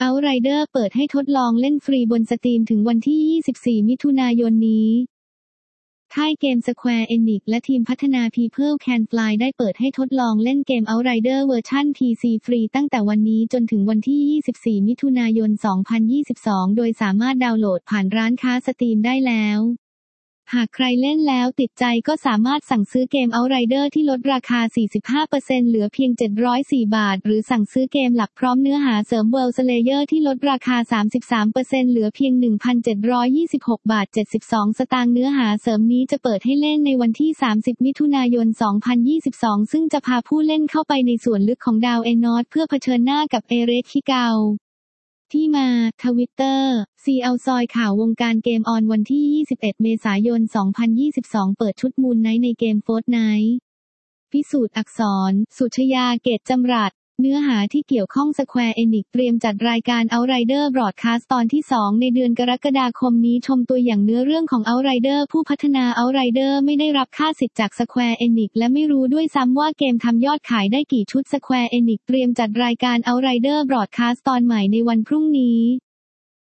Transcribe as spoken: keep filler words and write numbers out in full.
Outrider เปิดให้ทดลองเล่นฟรีบนสตรีมถึงวันที่ยี่สิบสี่มิถุนายนนี้ค่ายเกม Square Enix และทีมพัฒนา People Can Fly ได้เปิดให้ทดลองเล่นเกม Outrider เวอร์ชัน พี ซี ฟรีตั้งแต่วันนี้จนถึงวันที่ยี่สิบสี่มิถุนายนสองพันยี่สิบสองโดยสามารถดาวน์โหลดผ่านร้านค้าสตรีมได้แล้วหากใครเล่นแล้วติดใจก็สามารถสั่งซื้อเกม Outrider ที่ลดราคา สี่สิบห้าเปอร์เซ็นต์ เหลือเพียงเจ็ดร้อยสี่บาทหรือสั่งซื้อเกมหลักพร้อมเนื้อหาเสริม World Slayer ที่ลดราคา สามสิบสามเปอร์เซ็นต์ เหลือเพียง หนึ่งพันเจ็ดร้อยยี่สิบหกบาทเจ็ดสิบสองสตางค์เนื้อหาเสริมนี้จะเปิดให้เล่นในวันที่สามสิบมิถุนายนสองพันยี่สิบสองซึ่งจะพาผู้เล่นเข้าไปในส่วนลึกของดาวเอนอสเพื่อเผชิญหน้ากับเอเรคิเกาที่มา ทวิตเตอร์ ซี แอล ซอยข่าววงการเกมออนวันที่ยี่สิบเอ็ดเมษายนสองพันยี่สิบสองเปิดชุดมูนไนท์ในเกม Fortnite พิสูจน์อักษร สุชยา เกตจำรัดเนื้อหาที่เกี่ยวข้อง Square Enix เตรียมจัดรายการ Outrider Broadcast ตอนที่สองในเดือนกรกฎาคมนี้ชมตัวอย่างเนื้อเรื่องของ Outrider ผู้พัฒนา Outrider ไม่ได้รับค่าสิทธิ์จาก Square Enix และไม่รู้ด้วยซ้ำว่าเกมทำยอดขายได้กี่ชุด Square Enix เตรียมจัดรายการ Outrider Broadcast ตอนใหม่ในวันพรุ่งนี้